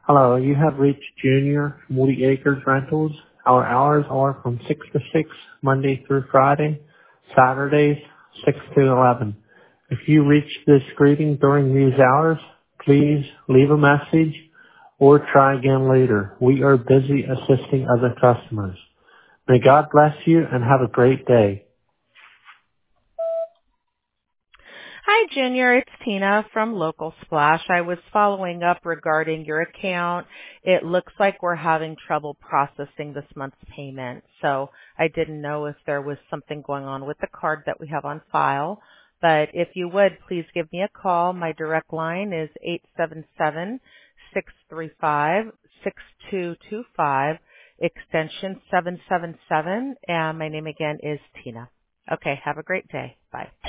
Hello, you have reached Junior from Woody Acres Rentals. Our hours are from 6 to 6, Monday through Friday, Saturdays, 6 to 11. If you reach this greeting during these hours, please leave a message or try again later. We are busy assisting other customers. May God bless you and have a great day. Hi, Junior. It's Tina from Local Splash. I was following up regarding your account. It looks like we're having trouble processing this month's payment. So I didn't know if there was something going on with the card that we have on file. But if you would, please give me a call. My direct line is 877-635-6225, extension 777. And my name again is Tina. Okay, have a great day. Bye.